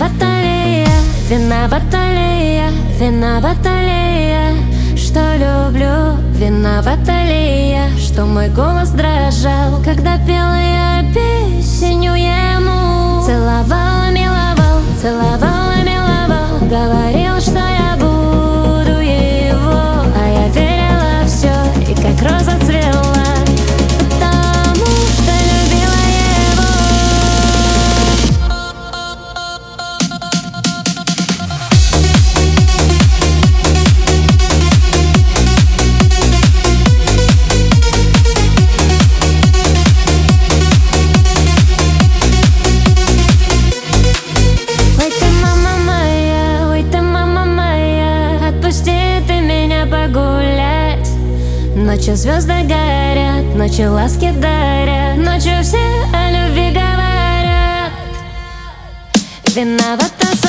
Виновата ли я, виновата ли я, виновата ли я, что люблю? Виновата ли я, что мой голос дрожал, когда пела я песню ему? Целовала, миловал, целовала, миловал, говорил, что я буду его, а я верила все, и как роза цвела, потому что любила его. Ой, ты, мама моя, ой, ты, мама моя, отпусти ты меня погулять. Ночью звезды горят, ночью ласки дарят, ночью все о любви говорят. Виновата